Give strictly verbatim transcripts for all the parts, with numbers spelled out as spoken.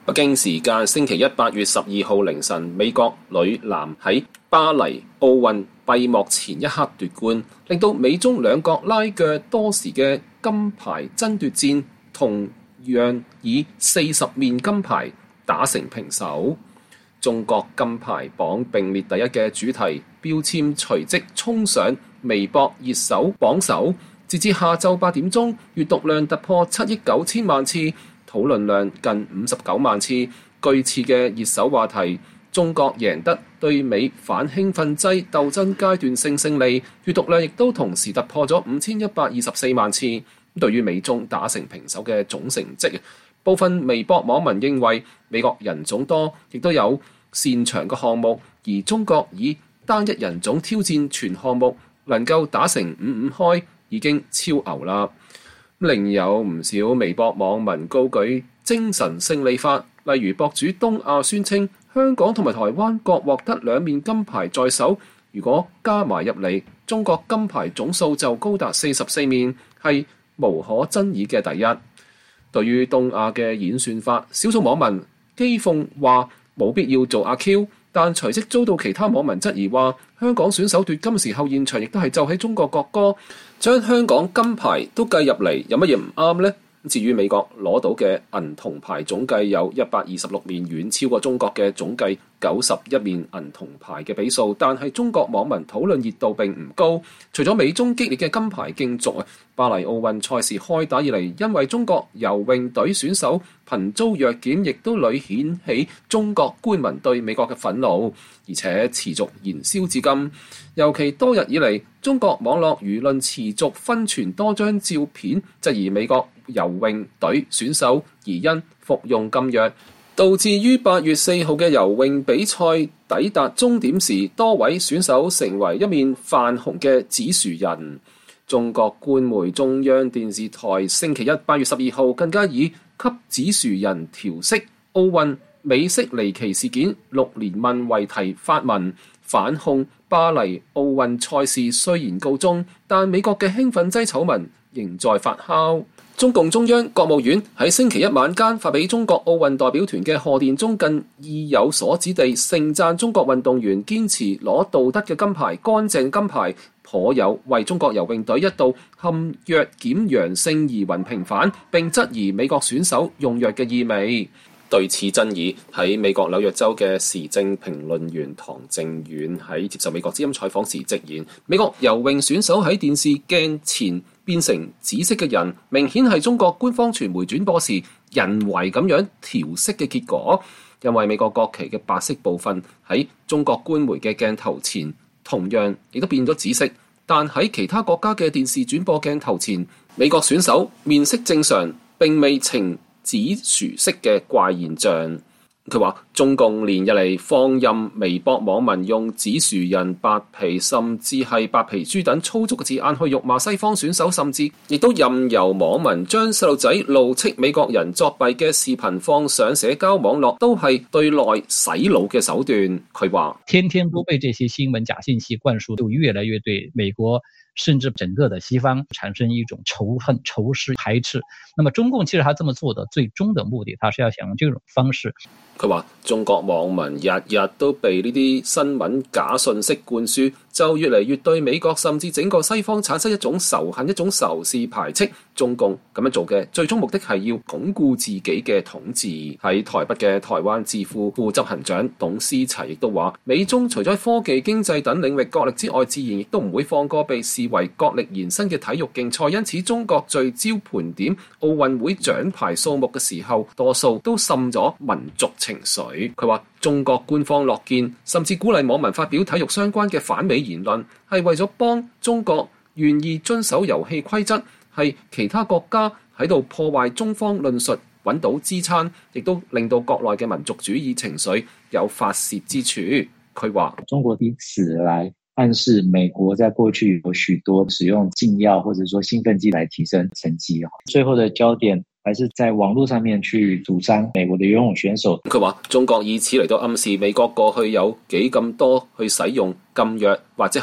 北京時間星期一八月十二號凌晨，美國女籃喺巴黎奧運閉幕前一刻奪冠，令到美中兩國拉鋸多時嘅金牌爭奪戰同樣以四十面金牌打成平手。中國金牌榜並列第一嘅主題標籤隨即衝上微博熱搜榜首，截至下晝八點鐘，閱讀量突破七億九千萬次，討論量近五十九萬次。據次嘅熱搜話題，中國贏得對美反興奮劑鬥爭階段性勝利，閱讀量亦都同時突破咗五千一百二十四萬次。對於美中打成平手嘅總成績，部分微博網民認為美國人種多，亦都有擅長嘅項目，而中國以單一人種挑戰全項目，能夠打成五五開，已經超牛啦。另有唔少微博網民高舉精神勝利法，例如博主東亞宣稱香港同埋台灣各獲得兩面金牌在手，如果加埋入嚟，中國金牌總數就高達四十四面，係無可爭議嘅第一。對於東亞嘅演算法，少數網民譏諷話冇必要做阿 Q， 但隨即遭到其他網民質疑話，香港選手奪金時候現場亦都係奏起中國國歌，將香港金牌都計入嚟，有乜嘢唔啱呢？至於美國攞到嘅銀銅牌總計有一百二十六面，遠超過中國嘅總計九十一面銀銅牌嘅比數，但係中國網民討論熱度並唔高。除咗美中激烈嘅金牌競逐啊，巴黎奧運賽事開打以嚟，因為中國游泳隊選手頻遭藥檢，亦都屢顯起中國官民對美國嘅憤怒，而且持續燃燒至今。尤其多日以嚟，中國網絡輿論持續分傳多張照片，質疑美國游泳隊選手疑因服用禁藥，導致於八月四號嘅游泳比賽抵達終點時，多位選手成為一面泛紅嘅指樹人。中國官媒中央電視台星期一八月十二號更加以給指樹人調色奧運美式離奇事件六連問為題發文，反控巴黎奧運賽事雖然告終，但美國嘅興奮劑醜聞仍在發酵。中共中央國務院喺星期一晚間發俾中國奧運代表團嘅賀電中，更意有所指地盛讚中國運動員堅持攞道德嘅金牌、乾淨金牌，頗有為中國游泳隊一度陷藥檢陽性疑雲平反，並質疑美國選手用藥嘅意味。對此爭議，喺美國紐約州嘅時政評論員唐正遠喺接受美國之音採訪時直言，美國游泳選手喺電視鏡前變成紫色嘅人，明顯係中國官方傳媒轉播時人為咁樣調色嘅結果。因為美國國旗嘅白色部分喺中國官媒嘅鏡頭前同樣亦都變咗紫色，但喺其他國家嘅電視轉播鏡頭前，美國選手面色正常，並未呈紫薯色嘅怪現象。佢話中共連日嚟放任微博網民用紫薯人、白皮甚至係白皮豬等粗俗嘅字眼去辱罵西方選手，甚至亦都任由網民將細路仔怒斥美國人作弊嘅視頻放上社交網絡，都係對內洗腦嘅手段。佢話天天都被這些新聞假信息灌輸，就越來越對美國甚至整個的西方產生一種仇恨、仇視、排斥。那麼中共其實他這麼做的最終的目的，他是要想用這種方式。 佢話中國網民日日都被呢啲新聞假信息灌輸，就越嚟越對美國甚至整個西方產生一種仇恨、一種仇視、排斥。中共咁樣做嘅最終目的係要鞏固自己嘅統治。喺台北嘅台灣智庫副執行長董思齊亦都話，美中除咗科技、經濟等領域角力之外，自然亦都唔會放過被視為角力延伸嘅體育競賽。因此中國聚焦盤點奧運會獎牌數目嘅時候，多數都滲咗民族情緒。佢話中國官方樂見甚至鼓勵網民發表體育相關嘅反美言論，係為咗幫中國願意遵守遊戲規則，係其他國家喺度破壞中方論述揾到支撐，亦都令到國內嘅民族主義情緒有發泄之處。佢話中國以此來暗示美國在過去有許多使用禁藥或者說興奮劑來提升成績，最後的焦點還是在網絡上面去主張美國的游泳選手。 佢話中國以此嚟到暗示美國過去有幾咁多去使用禁藥或者係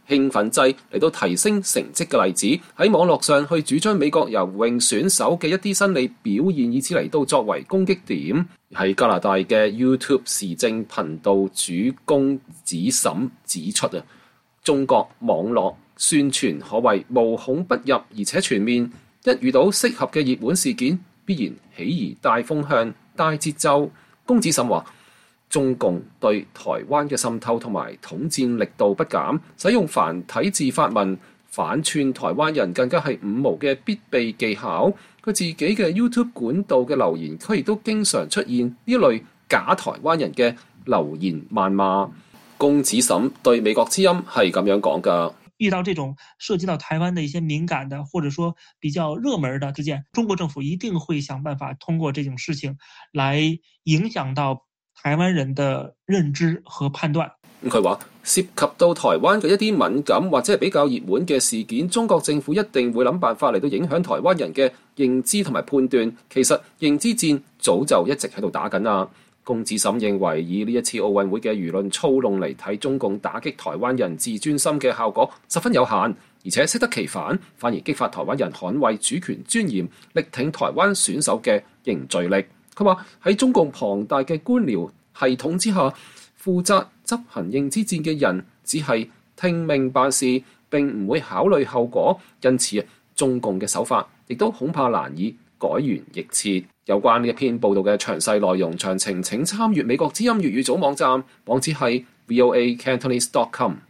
興奮劑嚟到提升成績嘅例子，喺網絡上去主張美國游泳選手嘅一啲生理表現，以此嚟到作為攻擊點。喺加拿大嘅 YouTube 時政頻道主公子審指出啊，中國網絡宣傳可謂無孔不入，而且全面。一遇到適合嘅熱門事件，必然起而帶風向、帶節奏。公子審話，中共對台灣嘅滲透同埋統戰力度不減，使用繁體字發文反串台灣人更加係五毛嘅必備技巧。佢自己嘅 YouTube 管道嘅留言區亦都經常出現呢一類假台灣人嘅留言謾罵。公子審對美國之音係咁樣講㗎。 遇到這種涉及到台灣的一些敏感的，或者說比較熱門的事件，中國政府一定會想辦法通過這種事情來影響到台灣人的認知和判斷。 佢話涉及到台灣嘅一啲敏感或者係比較熱門嘅事件，中國政府一定會諗辦法嚟到影響台灣人嘅認知同埋判斷。其實認知戰早就一直喺度打緊啦。公子審認為，以呢一次奧運會嘅輿論操弄嚟睇中共打擊台灣人自尊心嘅效果十分有限，而且適得其反，反而激發台灣人捍衛主權尊嚴、力挺台灣選手嘅凝聚力。佢話喺中共龐大嘅官僚系統之下，負責執行認知戰嘅人只係聽命辦事，並唔會考慮後果，因此中共嘅手法亦都恐怕難以改弦易轍。有關呢一篇報道嘅詳細內容詳情，請參閱美國之音粵語組網站，網址係 v o a cantonese dot com。